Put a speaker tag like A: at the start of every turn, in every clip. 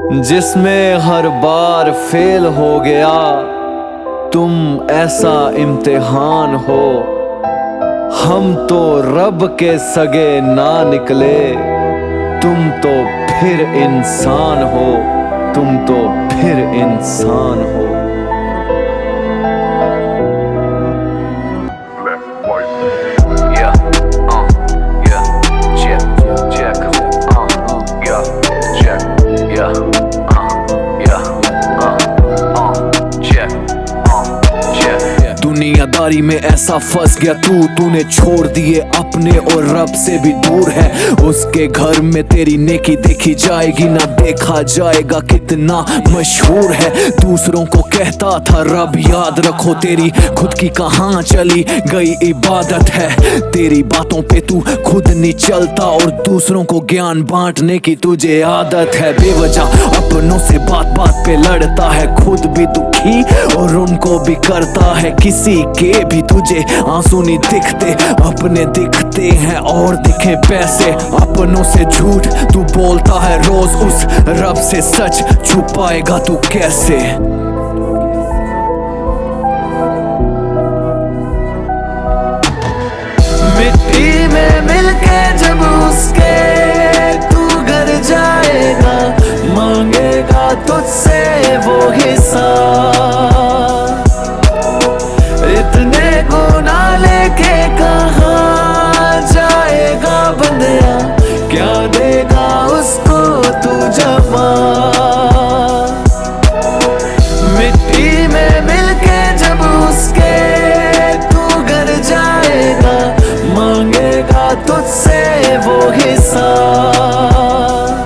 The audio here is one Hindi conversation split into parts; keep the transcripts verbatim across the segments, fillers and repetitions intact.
A: जिसमें हर बार फेल हो गया, तुम ऐसा इम्तिहान हो। हम तो रब के सगे ना निकले, तुम तो फिर इंसान हो, तुम तो फिर इंसान हो। दुनियादारी में ऐसा फंस गया तू, तूने छोड़ दिए अपने और रब से भी दूर है। उसके घर में तेरी नेकी देखी जाएगी ना, देखा जाएगा कितना मशहूर है। दूसरों को कहता था रब याद रखो, तेरी खुद की कहाँ चली गई इबादत है। तेरी बातों पे तू खुद नहीं चलता और दूसरों को ज्ञान बांटने की तुझे आदत है। बेवजह अपनों से बात बात पे लड़ता है, खुद भी दुखी और उनको भी करता है। किसी के भी तुझे आंसू नहीं दिखते, अपने दिखते हैं और दिखे पैसे। अपनों से झूठ तू बोलता है रोज, उस रब से सच छुपाएगा तू कैसे।
B: मिट्टी में मिलके जब उसके तू घर जाएगा, मांगेगा तुझसे वो हिसाब। इतने गुनाह लेके कहाँ जाएगा बंदिया, क्या देगा उसको तू जवाब। मिट्टी में मिलके जब उसके तू घर जाएगा, मांगेगा तुझसे वो हिसाब।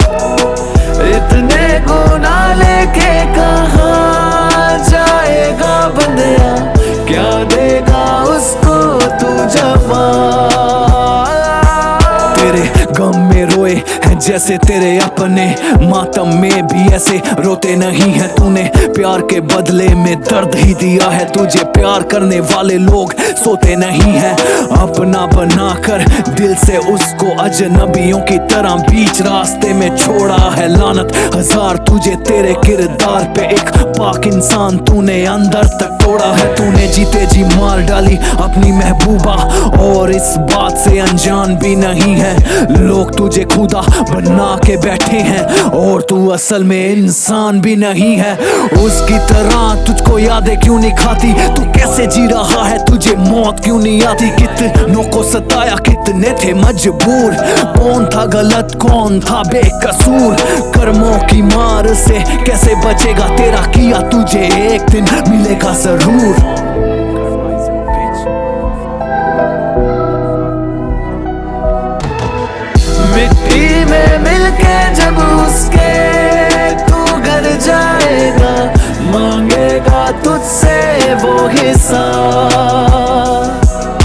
B: इतने गुनाह लेके कहाँ जाएगा बंदिया, क्या देगा उसको तू जवाब।
A: तेरे गम में रोए हैं जैसे तेरे अपने, मातम में भी ऐसे रोते नहीं है। तूने प्यार के बदले में दर्द ही दिया है, तुझे प्यार करने वाले लोग सोते नहीं है। अपना बनाकर दिल से उसको अजनबियों की तरह बीच रास्ते में छोड़ा है। लानत हजार तुझे तेरे किरदार पे, एक पाक इंसान तूने अंदर तक तोड़ा है। तूने जीते जी मार डाली अपनी महबूबा और इस बात से अनजान भी नहीं है। लोग तुझे खुदा बना के बैठे हैं और तू असल में इंसान भी नहीं है। उसकी तरह तुझको यादें क्यों नहीं खाती, तू कैसे जी रहा है, तुझे मौत क्यों नहीं आती। कितनों को सताया, कितने थे मजबूर, कौन था गलत कौन था बेकसूर। कर्मों की मार से कैसे बचेगा, तेरा किया तुझे एक दिन मिलेगा जरूर।
B: मिट्टी में मिलके जब उसके तू घर जाएगा, मांगेगा तुझसे वो हिसाब।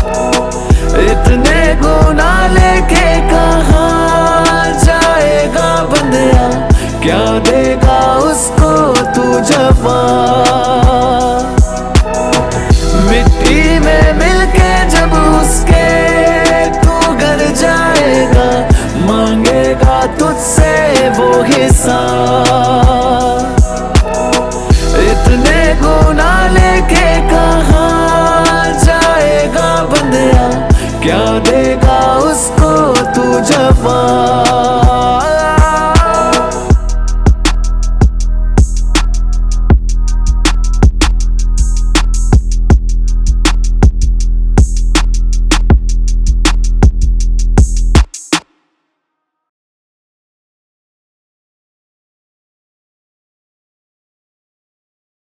B: इतने गुनाह लेके कहाँ जाएगा बंदिया, क्या देगा उसको तू जवाब। मिट्टी में मिलके जब उसके तू घर जाएगा, मांगेगा तुझसे वो हिसाब। इतने गुनाह लेके कहाँ जाएगा बंदिया, क्या देगा उसको तू जवाब।